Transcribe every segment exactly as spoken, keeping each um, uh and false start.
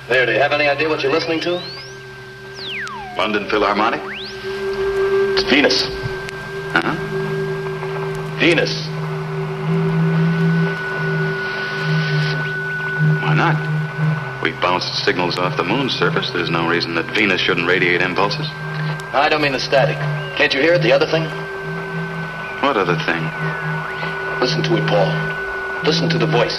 There, do you have any idea what you're listening to? London Philharmonic? It's Venus. Huh? Venus. Why not? We bounced signals off the moon's surface. There's no reason that Venus shouldn't radiate impulses. I don't mean the static. Can't you hear it, the other thing? What other thing? Listen to it, Paul. Listen to the voice.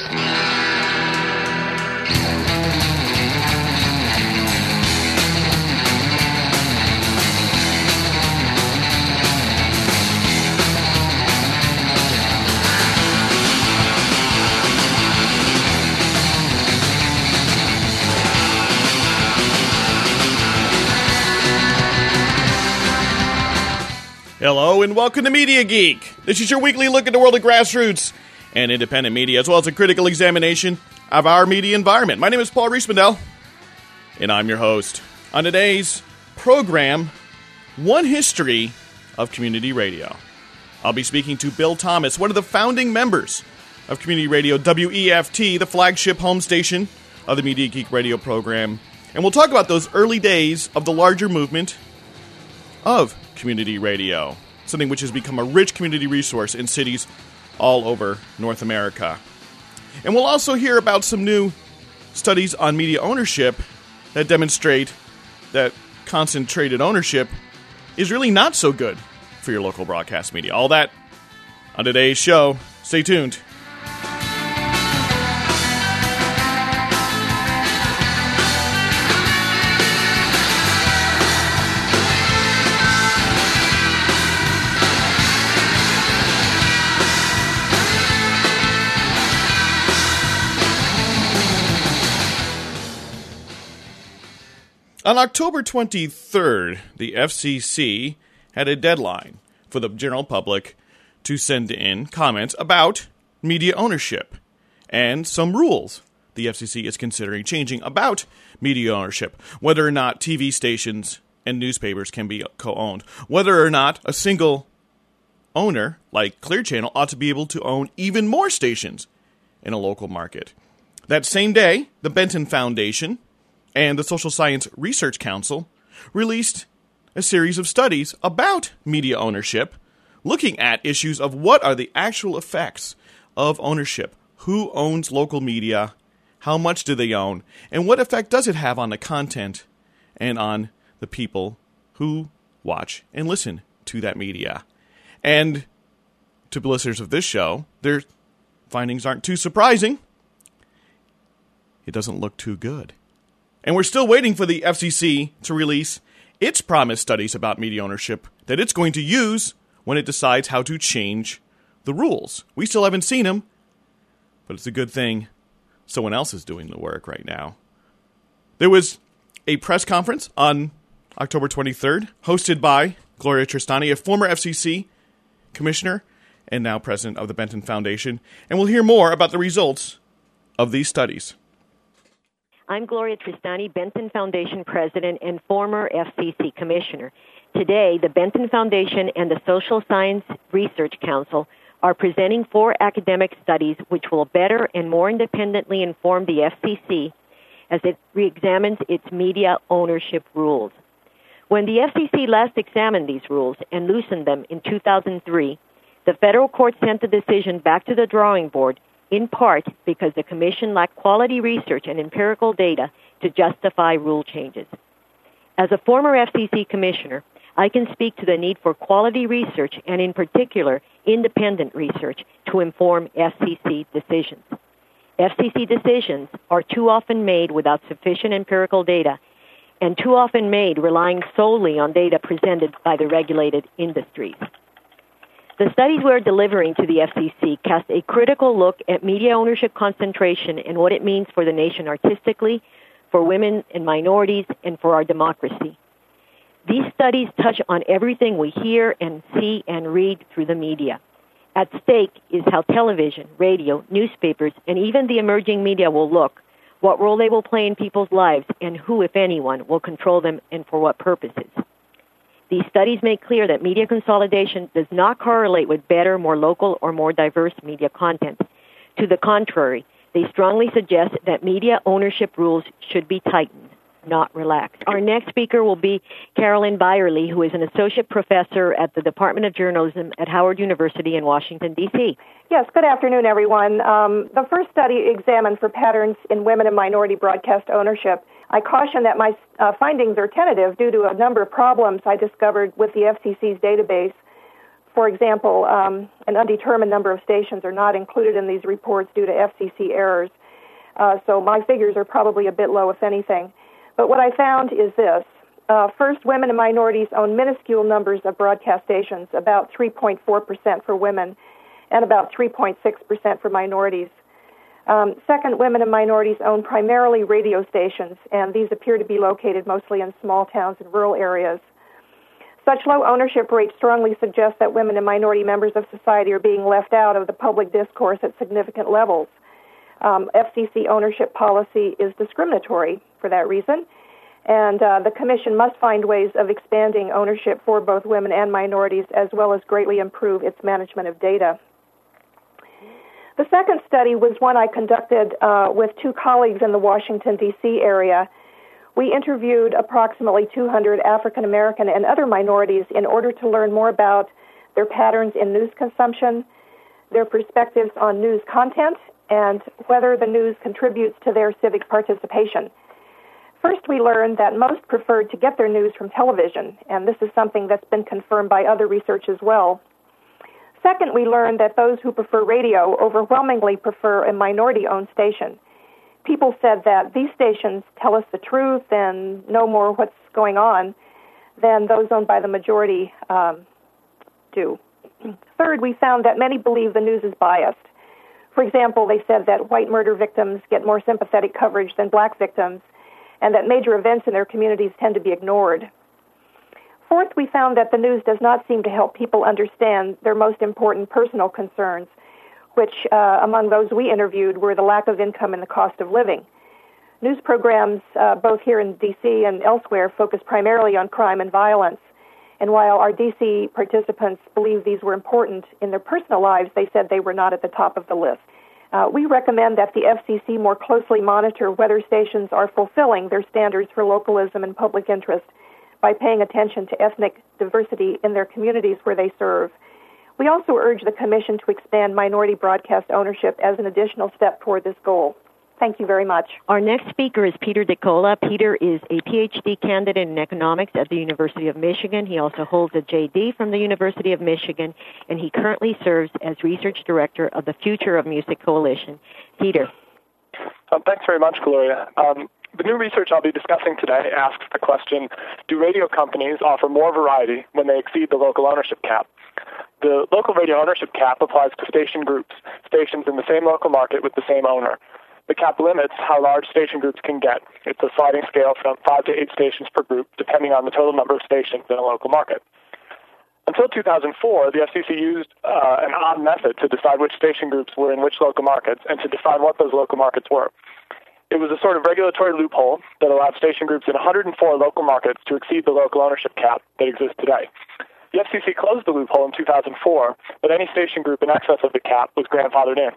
Hello and welcome to Media Geek. This is your weekly look at the world of grassroots and independent media, as well as a critical examination of our media environment. My name is Paul Riesmandel, and I'm your host. On today's program, One History of Community Radio. I'll be speaking to Bill Thomas, one of the founding members of Community Radio W E F T, the flagship home station of the Media Geek radio program. And we'll talk about those early days of the larger movement of community radio, something which has become a rich community resource in cities all over North America. And we'll also hear about some new studies on media ownership that demonstrate that concentrated ownership is really not so good for your local broadcast media. All that on today's show. Stay tuned. On October twenty-third, the F C C had a deadline for the general public to send in comments about media ownership and some rules the F C C is considering changing about media ownership, whether or not T V stations and newspapers can be co-owned, whether or not a single owner, like Clear Channel, ought to be able to own even more stations in a local market. That same day, the Benton Foundation and the Social Science Research Council released a series of studies about media ownership, looking at issues of what are the actual effects of ownership. Who owns local media? How much do they own? And what effect does it have on the content and on the people who watch and listen to that media? And to listeners of this show, their findings aren't too surprising. It doesn't look too good. And we're still waiting for the F C C to release its promised studies about media ownership that it's going to use when it decides how to change the rules. We still haven't seen them, but it's a good thing someone else is doing the work right now. There was a press conference on October twenty-third, hosted by Gloria Tristani, a former F C C commissioner and now president of the Benton Foundation, and we'll hear more about the results of these studies. I'm Gloria Tristani, Benton Foundation President and former F C C Commissioner. Today, the Benton Foundation and the Social Science Research Council are presenting four academic studies which will better and more independently inform the F C C as it reexamines its media ownership rules. When the F C C last examined these rules and loosened them in two thousand three, the federal court sent the decision back to the drawing board, in part because the Commission lacked quality research and empirical data to justify rule changes. As a former F C C Commissioner, I can speak to the need for quality research and, in particular, independent research to inform F C C decisions. F C C decisions are too often made without sufficient empirical data and too often made relying solely on data presented by the regulated industries. The studies we're delivering to the F C C cast a critical look at media ownership concentration and what it means for the nation artistically, for women and minorities, and for our democracy. These studies touch on everything we hear and see and read through the media. At stake is how television, radio, newspapers, and even the emerging media will look, what role they will play in people's lives, and who, if anyone, will control them and for what purposes. These studies make clear that media consolidation does not correlate with better, more local, or more diverse media content. To the contrary, They strongly suggest that media ownership rules should be tightened, not relaxed. Our next speaker will be Carolyn Byerly, who is an associate professor at the Department of Journalism at Howard University in Washington, D C Yes, good afternoon, everyone. Um, the first study examined for patterns in women and minority broadcast ownership. I caution that my uh, findings are tentative due to a number of problems I discovered with the F C C's database. For example, um, an undetermined number of stations are not included in these reports due to F C C errors. Uh, so my figures are probably a bit low, if anything. But what I found is this. Uh, first, women and minorities own minuscule numbers of broadcast stations, about three point four percent for women and about three point six percent for minorities. Um, second, women and minorities own primarily radio stations, and these appear to be located mostly in small towns and rural areas. Such low ownership rates strongly suggest that women and minority members of society are being left out of the public discourse at significant levels. Um, F C C ownership policy is discriminatory for that reason, and uh, the Commission must find ways of expanding ownership for both women and minorities, as well as greatly improve its management of data. The second study was one I conducted uh, with two colleagues in the Washington, D C area. We interviewed approximately two hundred African American and other minorities in order to learn more about their patterns in news consumption, their perspectives on news content, and whether the news contributes to their civic participation. First, we learned that most preferred to get their news from television, and this is something that's been confirmed by other research as well. Second, we learned that those who prefer radio overwhelmingly prefer a minority-owned station. People said that these stations tell us the truth and know more what's going on than those owned by the majority um, do. Third, we found that many believe the news is biased. For example, they said that white murder victims get more sympathetic coverage than black victims, and that major events in their communities tend to be ignored. Fourth, we found that the news does not seem to help people understand their most important personal concerns, which uh, among those we interviewed were the lack of income and the cost of living. News programs, uh, both here in D C and elsewhere, focus primarily on crime and violence. And while our D C participants believed these were important in their personal lives, they said they were not at the top of the list. Uh, we recommend that the F C C more closely monitor whether stations are fulfilling their standards for localism and public interest by paying attention to ethnic diversity in their communities where they serve. We also urge the Commission to expand minority broadcast ownership as an additional step toward this goal. Thank you very much. Our next speaker is Peter DeCola. Peter is a P H D candidate in economics at the University of Michigan. He also holds a J D from the University of Michigan, and he currently serves as research director of the Future of Music Coalition. Peter. Um, thanks very much, Gloria. Um, the new research I'll be discussing today asks the question, do radio companies offer more variety when they exceed the local ownership cap? The local radio ownership cap applies to station groups, stations in the same local market with the same owner. The cap limits how large station groups can get. It's a sliding scale from five to eight stations per group, depending on the total number of stations in a local market. Until two thousand four, the F C C used uh, an odd method to decide which station groups were in which local markets and to define what those local markets were. It was a sort of regulatory loophole that allowed station groups in one hundred four local markets to exceed the local ownership cap that exists today. The F C C closed the loophole in two thousand four, but any station group in excess of the cap was grandfathered in.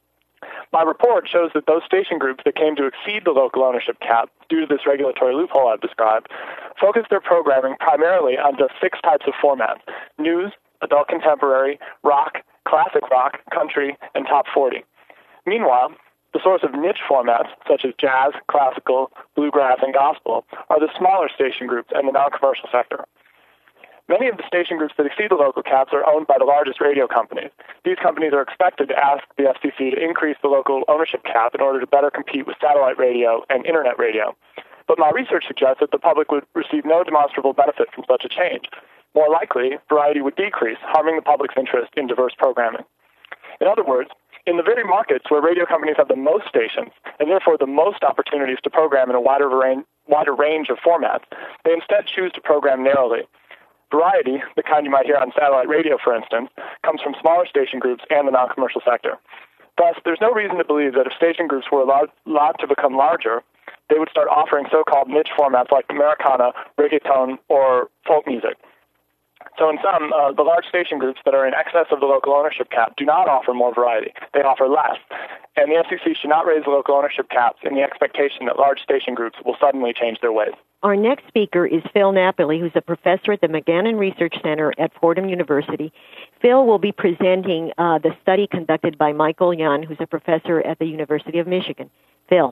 My report shows that those station groups that came to exceed the local ownership cap due to this regulatory loophole I've described focused their programming primarily on just six types of formats: news, adult contemporary, rock, classic rock, country, and top forty. Meanwhile, the source of niche formats, such as jazz, classical, bluegrass, and gospel, are the smaller station groups and the non-commercial sector. Many of the station groups that exceed the local caps are owned by the largest radio companies. These companies are expected to ask the F C C to increase the local ownership cap in order to better compete with satellite radio and internet radio. But my research suggests that the public would receive no demonstrable benefit from such a change. More likely, variety would decrease, harming the public's interest in diverse programming. In other words, in the very markets where radio companies have the most stations, and therefore the most opportunities to program in a wider range, wider range of formats, they instead choose to program narrowly. Variety, the kind you might hear on satellite radio, for instance, comes from smaller station groups and the non-commercial sector. Thus, there's no reason to believe that if station groups were allowed, allowed to become larger, they would start offering so-called niche formats like Americana, reggaeton, or folk music. So in sum, uh, the large station groups that are in excess of the local ownership cap do not offer more variety. They offer less. And the F C C should not raise the local ownership caps in the expectation that large station groups will suddenly change their ways. Our next speaker is Phil Napoli, who's a professor at the McGannon Research Center at Fordham University. Phil will be presenting uh, the study conducted by Michael Young, who's a professor at the University of Michigan. Phil.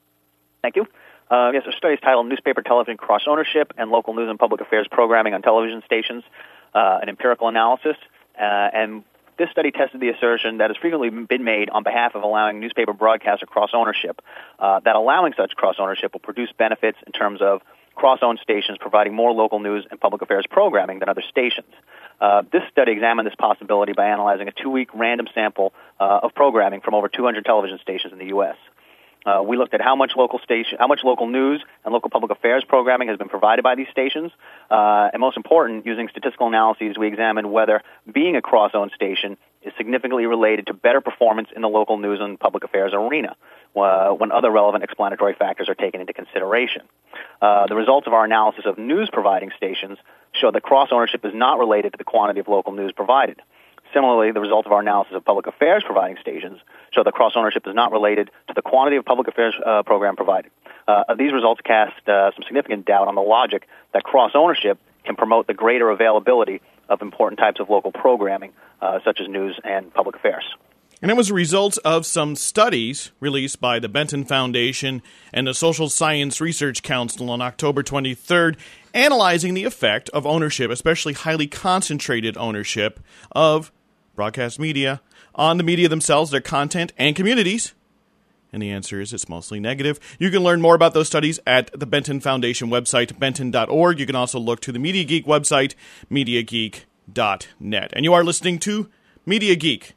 Thank you. Uh, yes, our study is titled Newspaper Television Cross-Ownership and Local News and Public Affairs Programming on Television Stations, uh, an Empirical Analysis. Uh, and this study tested the assertion that has frequently been made on behalf of allowing newspaper broadcaster cross-ownership, uh, that allowing such cross-ownership will produce benefits in terms of cross-owned stations providing more local news and public affairs programming than other stations. Uh, this study examined this possibility by analyzing a two-week random sample uh, of programming from over two hundred television stations in the U S Uh, we looked at how much local station, how much local news and local public affairs programming has been provided by these stations, uh, and most important, using statistical analyses, we examined whether being a cross-owned station is significantly related to better performance in the local news and public affairs arena uh, when other relevant explanatory factors are taken into consideration. Uh, the results of our analysis of news-providing stations show that cross-ownership is not related to the quantity of local news provided. Similarly, the results of our analysis of public affairs providing stations show that cross-ownership is not related to the quantity of public affairs uh, program provided. Uh, these results cast uh, some significant doubt on the logic that cross-ownership can promote the greater availability of important types of local programming, uh, such as news and public affairs. And it was a result of some studies released by the Benton Foundation and the Social Science Research Council on October twenty-third, analyzing the effect of ownership, especially highly concentrated ownership of broadcast media, on the media themselves, their content, and communities. And the answer is it's mostly negative. You can learn more about those studies at the Benton Foundation website, benton dot org. You can also look to the Media Geek website, media geek dot net. And you are listening to Media Geek.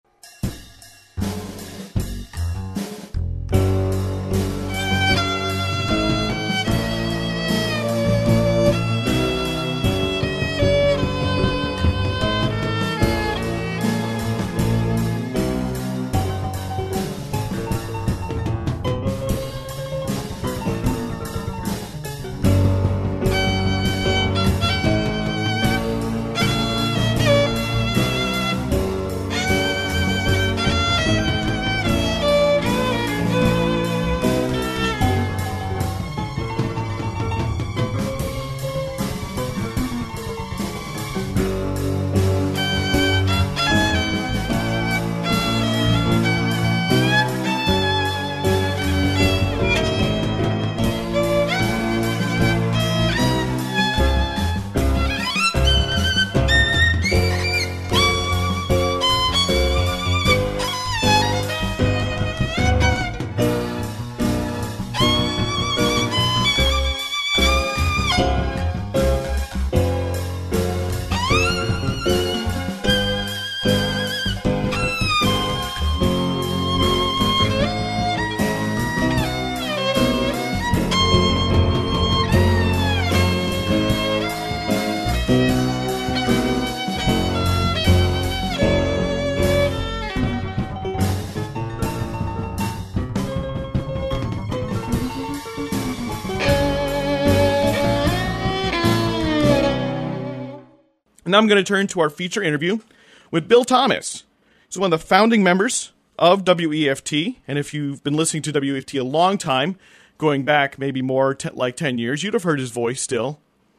Now I'm going to turn to our feature interview with Bill Thomas. He's one of the founding members of W E F T, and if you've been listening to W E F T a long time, going back maybe more t- like ten years, you'd have heard his voice still.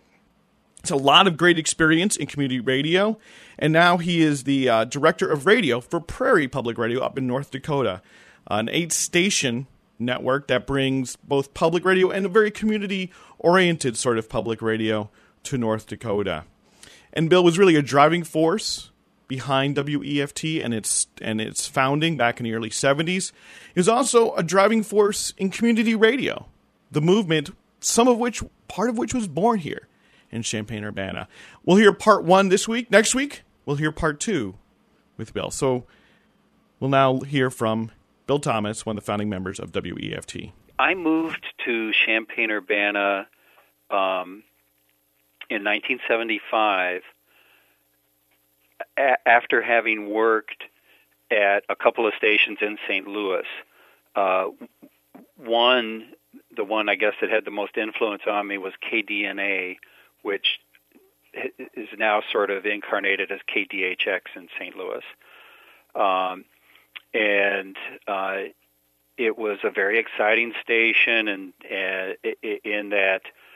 It's a lot of great experience in community radio, and now he is the uh, director of radio for Prairie Public Radio up in North Dakota, uh, an eight-station network that brings both public radio and a very community-oriented sort of public radio to North Dakota. And Bill was really a driving force behind W E F T and its and its founding back in the early seventies. He was also a driving force in community radio, the movement, some of which, part of which was born here in Champaign-Urbana. We'll hear part one this week. Next week, we'll hear part two with Bill. So we'll now hear from Bill Thomas, one of the founding members of W E F T. I moved to Champaign-Urbana um, in nineteen seventy-five a- after having worked at a couple of stations in Saint Louis. Uh, one, the one I guess that had the most influence on me was K D N A, which is now sort of incarnated as K D H X in Saint Louis. Um, and uh, it was a very exciting station, and, and in that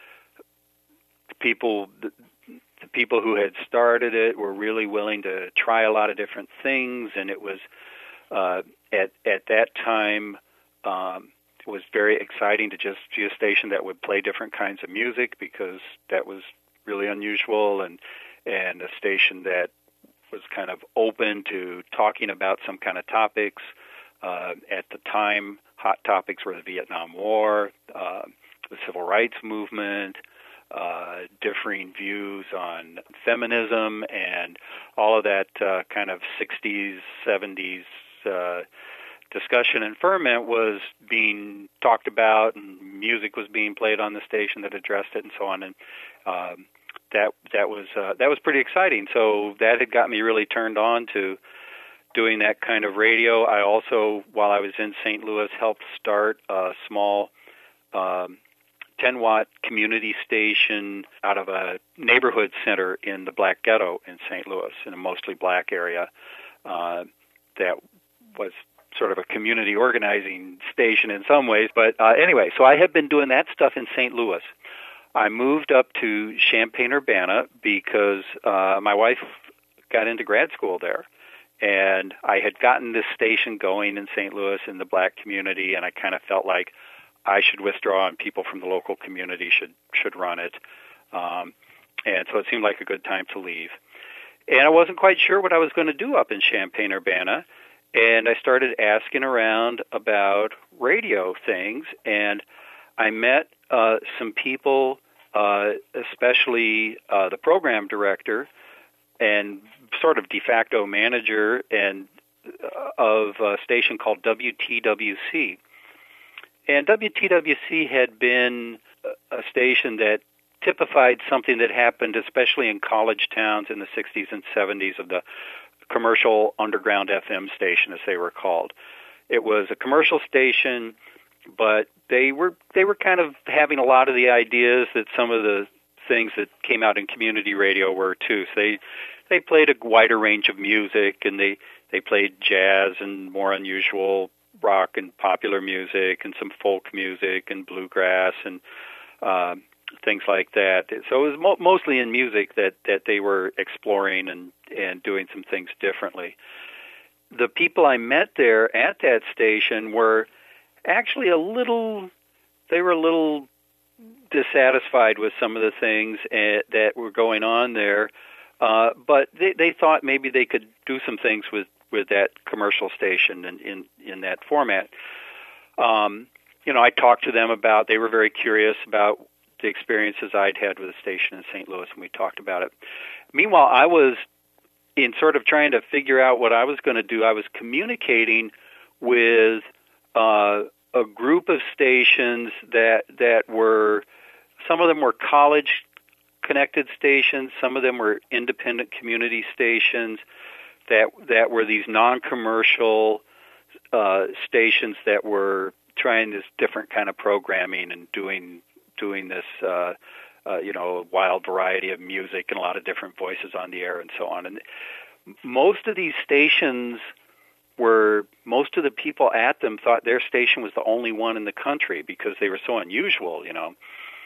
people, the, the people who had started it were really willing to try a lot of different things, and it was uh, at at that time um, it was very exciting to just be a station that would play different kinds of music, because that was really unusual, and and a station that was kind of open to talking about some kind of topics. Uh, at the time, hot topics were the Vietnam War, uh, the Civil Rights Movement, uh, differing views on feminism, and all of that uh, kind of sixties, seventies uh, discussion and ferment was being talked about, and music was being played on the station that addressed it, and so on. And um, that that was uh, that was pretty exciting. So that had got me really turned on to doing that kind of radio. I also, while I was in Saint Louis, helped start a small um, ten-watt community station out of a neighborhood center in the Black Ghetto in Saint Louis, in a mostly black area. Uh, that was sort of a community organizing station in some ways. But uh, anyway, so I had been doing that stuff in Saint Louis. I moved up to Champaign-Urbana because uh, my wife got into grad school there. And I had gotten this station going in Saint Louis in the black community, and I kind of felt like I should withdraw and people from the local community should should run it. Um, and so it seemed like a good time to leave. And I wasn't quite sure what I was going to do up in Champaign-Urbana, and I started asking around about radio things, and I met uh, some people, uh, especially uh, the program director and sort of de facto manager and uh, of a station called W T W C. And W T W C had been a station that typified something that happened especially in college towns in the sixties and seventies, of the commercial underground F M station, as they were called. It was a commercial station, but they were they were kind of having a lot of the ideas that some of the things that came out in community radio were too. So they they played a wider range of music, and they, they played jazz and more unusual rock and popular music, and some folk music and bluegrass and uh, things like that. So it was mo- mostly in music that, that they were exploring and, and doing some things differently. The people I met there at that station were actually a little, they were a little dissatisfied with some of the things uh, that were going on there, uh, but they, they thought maybe they could do some things with, with that commercial station and in, in that format. Um, you know, I talked to them about, they were very curious about the experiences I'd had with the station in Saint Louis, and we talked about it. Meanwhile, I was in sort of trying to figure out what I was going to do. I was communicating with uh, a group of stations that that were, some of them were college-connected stations, some of them were independent community stations that that were these non-commercial uh, stations that were trying this different kind of programming and doing doing this, uh, uh, you know, wild variety of music and a lot of different voices on the air and so on. And most of these stations were, most of the people at them thought their station was the only one in the country because they were so unusual, you know.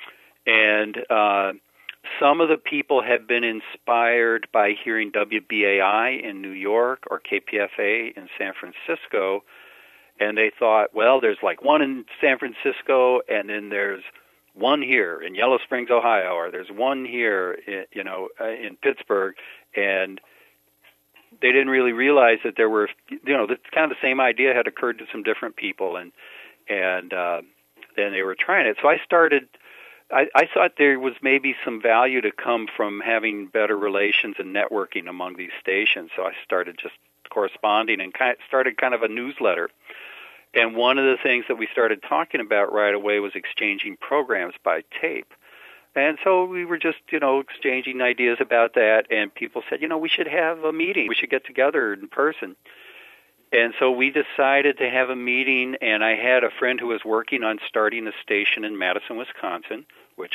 And uh, some of the people had been inspired by hearing W B A I in New York or K P F A in San Francisco, and they thought, well, there's like one in San Francisco, and then there's one here in Yellow Springs, Ohio, or there's one here, in, you know, in Pittsburgh, and they didn't really realize that there were, you know, the, kind of the same idea had occurred to some different people, and and uh, then they were trying it. So I started. I, I thought there was maybe some value to come from having better relations and networking among these stations. So I started just corresponding and kind of started kind of a newsletter. And one of the things that we started talking about right away was exchanging programs by tape. And so we were just, you know, exchanging ideas about that, and people said, you know, we should have a meeting. We should get together in person. And so we decided to have a meeting, and I had a friend who was working on starting a station in Madison, Wisconsin, which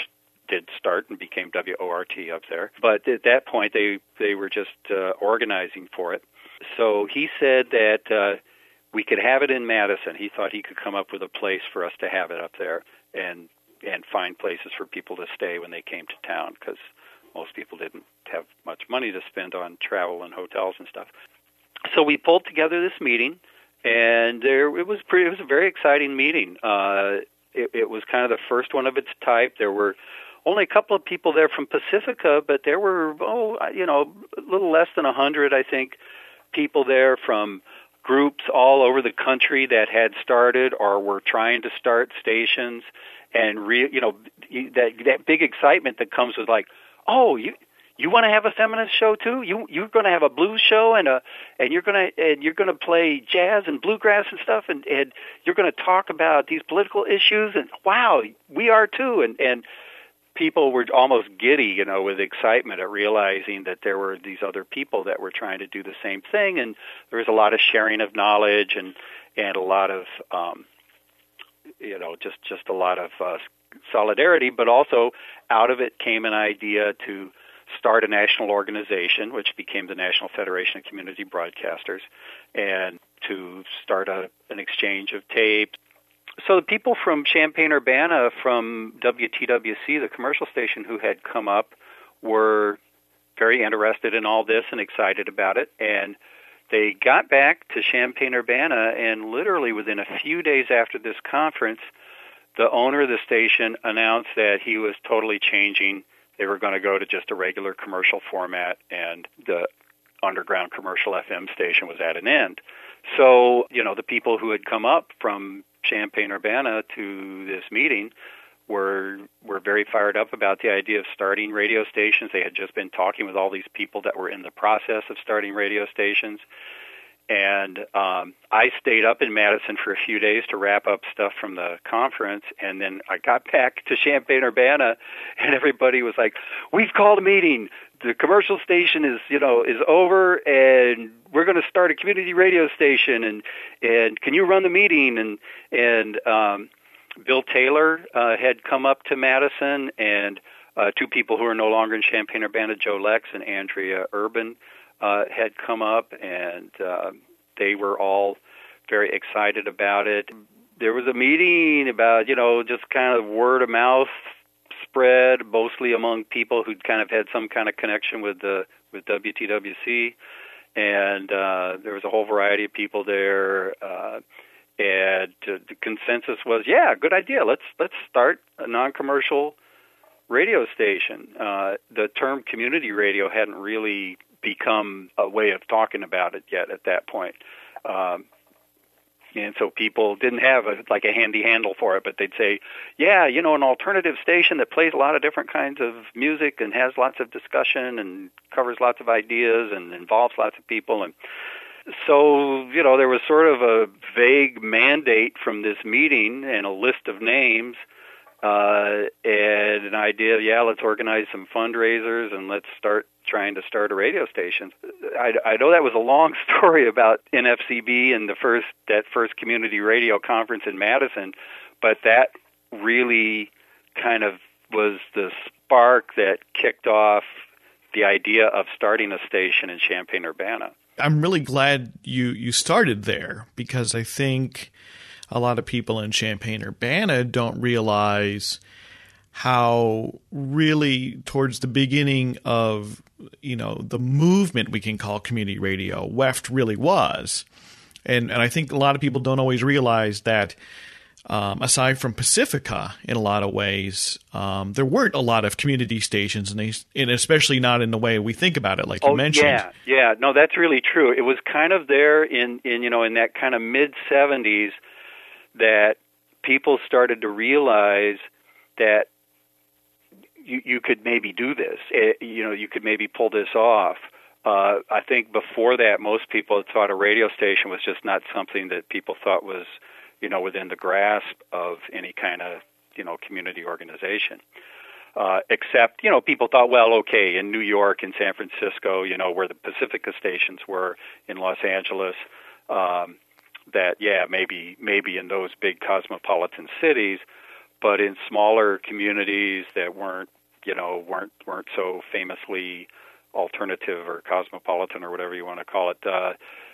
did start and became W O R T up there. But at that point, they, they were just uh, organizing for it. So he said that uh, we could have it in Madison. He thought he could come up with a place for us to have it up there and and find places for people to stay when they came to town, because most people didn't have much money to spend on travel and hotels and stuff. So we pulled together this meeting, and there it was pretty. It was a very exciting meeting. Uh, it, it was kind of the first one of its type. There were only a couple of people there from Pacifica, but there were oh, you know, a little less than a hundred, I think, people there from groups all over the country that had started or were trying to start stations, and re, you know, that that big excitement that comes with like, oh, you. You want to have a feminist show too? You you're going to have a blues show and a and you're going to and you're going to play jazz and bluegrass and stuff, and, and you're going to talk about these political issues, and wow, we are too. And and people were almost giddy, you know, with excitement at realizing that there were these other people that were trying to do the same thing, and there was a lot of sharing of knowledge and and a lot of um, you know just just a lot of uh, solidarity, but also out of it came an idea to start a national organization, which became the National Federation of Community Broadcasters, and to start a, an exchange of tapes. So the people from Champaign-Urbana, from W T W C, the commercial station, who had come up, were very interested in all this and excited about it. And they got back to Champaign-Urbana, and literally within a few days after this conference, the owner of the station announced that he was totally changing. They were going to go to just a regular commercial format, and the underground commercial F M station was at an end. So, you know, the people who had come up from Champaign-Urbana to this meeting were were very fired up about the idea of starting radio stations. They had just been talking with all these people that were in the process of starting radio stations. And um, I stayed up in Madison for a few days to wrap up stuff from the conference, and then I got back to Champaign-Urbana, and everybody was like, "We've called a meeting. The commercial station is, you know, is over, and we're going to start a community radio station. And and can you run the meeting?" And and um, Bill Taylor uh, had come up to Madison, and uh, two people who are no longer in Champaign-Urbana, Joe Lex and Andrea Urban, Uh, had come up, and uh, they were all very excited about it. There was a meeting about, you know, just kind of word of mouth spread, mostly among people who'd kind of had some kind of connection with the with W T W C, and uh, there was a whole variety of people there. Uh, and uh, the consensus was, yeah, good idea. Let's let's start a non-commercial radio station. Uh, the term community radio hadn't really become a way of talking about it yet at that point. Um, and so people didn't have a, like a handy handle for it, but they'd say, yeah, you know, an alternative station that plays a lot of different kinds of music and has lots of discussion and covers lots of ideas and involves lots of people. And so, you know, there was sort of a vague mandate from this meeting and a list of names, uh, and an idea, yeah, let's organize some fundraisers and let's start trying to start a radio station. I, I know that was a long story about N F C B and the first that first community radio conference in Madison, but that really kind of was the spark that kicked off the idea of starting a station in Champaign-Urbana. I'm really glad you, you started there, because I think a lot of people in Champaign-Urbana don't realize how really towards the beginning of, you know, the movement we can call community radio, W E F T really was. And and I think a lot of people don't always realize that um, aside from Pacifica, in a lot of ways, um, there weren't a lot of community stations, and, they, and especially not in the way we think about it, like oh, you mentioned. Yeah, yeah, no, that's really true. It was kind of there in, in you know, in that kind of mid-seventies that people started to realize that You, you could maybe do this. It, you know, you could maybe pull this off. Uh, I think before that, most people had thought a radio station was just not something that people thought was, you know, within the grasp of any kind of, you know, community organization. Uh, except, you know, people thought, well, okay, in New York, in San Francisco, you know, where the Pacifica stations were, in Los Angeles, um, that, yeah, maybe maybe in those big cosmopolitan cities. but in smaller communities that weren't, you know, weren't weren't so famously alternative or cosmopolitan or whatever you want to call it, uh,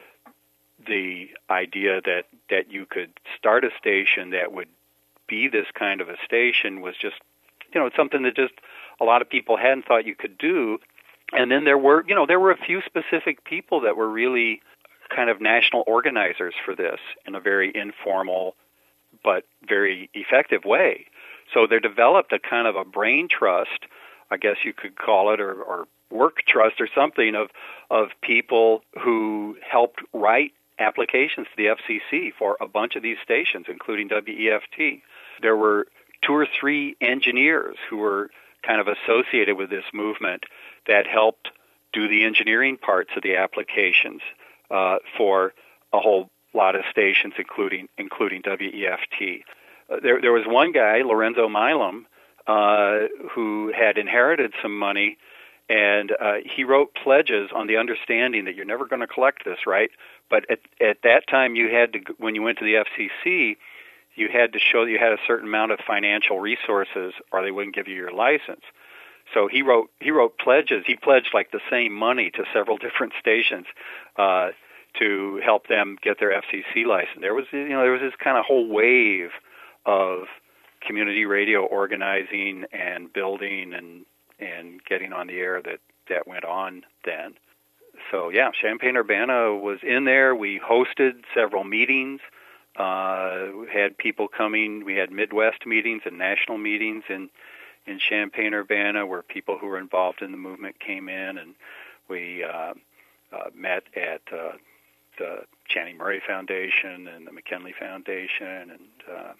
the idea that, that you could start a station that would be this kind of a station was just, you know, something that just a lot of people hadn't thought you could do. And then there were, you know, there were a few specific people that were really kind of national organizers for this in a very informal but very effective way. So there developed a kind of a brain trust, I guess you could call it, or, or work trust or something, of of people who helped write applications to the F C C for a bunch of these stations, including W E F T. There were two or three engineers who were kind of associated with this movement that helped do the engineering parts of the applications uh, for a whole lot of stations, including including W E F T. Uh, there, there was one guy, Lorenzo Milam, uh, who had inherited some money, and uh, he wrote pledges on the understanding that you're never going to collect this, right? But at, at that time, you had to, when you went to the F C C, you had to show that you had a certain amount of financial resources, or they wouldn't give you your license. So he wrote he wrote pledges. He pledged like the same money to several different stations uh, to help them get their F C C license. There was you know there was this kind of whole wave of community radio organizing and building and and getting on the air that, that went on then. So yeah, Champaign-Urbana was in there. We hosted several meetings. Uh, we had people coming. We had Midwest meetings and national meetings in in Champaign-Urbana, where people who were involved in the movement came in, and we uh, uh, met at uh, the Channing Murray Foundation and the McKinley Foundation, and uh,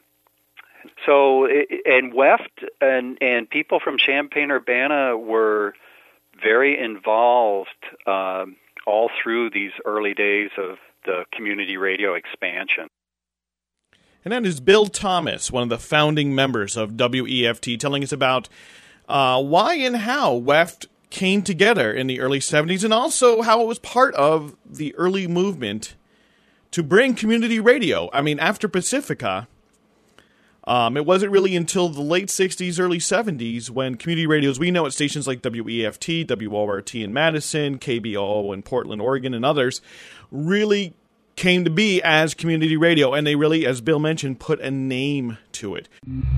so and W E F T and and people from Champaign-Urbana were very involved um, all through these early days of the community radio expansion. And that is Bill Thomas, one of the founding members of W E F T, telling us about uh, why and how W E F T came together in the early seventies, and also how it was part of the early movement to bring community radio. I mean, after Pacifica, um, it wasn't really until the late sixties, early seventies, when community radios, we know at stations like W E F T, W O R T in Madison, K B O O in Portland, Oregon, and others, really came to be as community radio, and they really, as Bill mentioned, put a name to it.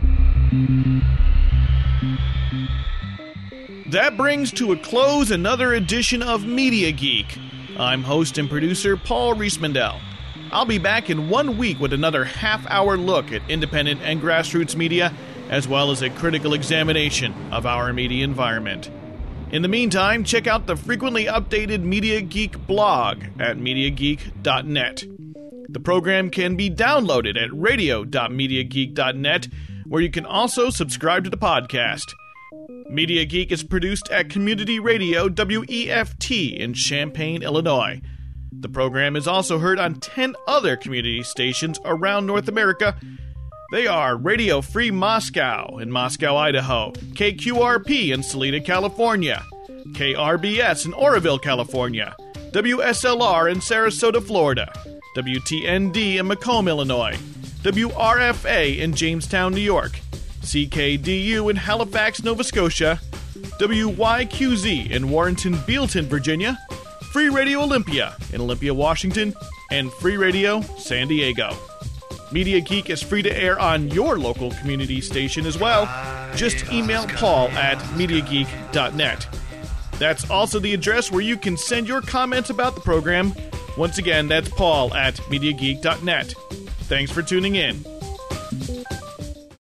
That brings to a close another edition of Media Geek. I'm host and producer Paul Riesmandel. I'll be back in one week with another half-hour look at independent and grassroots media, as well as a critical examination of our media environment. In the meantime, check out the frequently updated Media Geek blog at media geek dot net. The program can be downloaded at radio dot media geek dot net, where you can also subscribe to the podcast. Media Geek is produced at Community Radio W E F T in Champaign, Illinois. The program is also heard on ten other community stations around North America. They are Radio Free Moscow in Moscow, Idaho, K Q R P in Salida, California, K R B S in Oroville, California, W S L R in Sarasota, Florida, W T N D in Macomb, Illinois, W R F A in Jamestown, New York, C K D U in Halifax, Nova Scotia, W Y Q Z in Warrenton, Bealton, Virginia, Free Radio Olympia in Olympia, Washington, and Free Radio San Diego. Media Geek is free to air on your local community station as well. Just email Paul at media geek dot net. That's also the address where you can send your comments about the program. Once again, that's Paul at media geek dot net. Thanks for tuning in.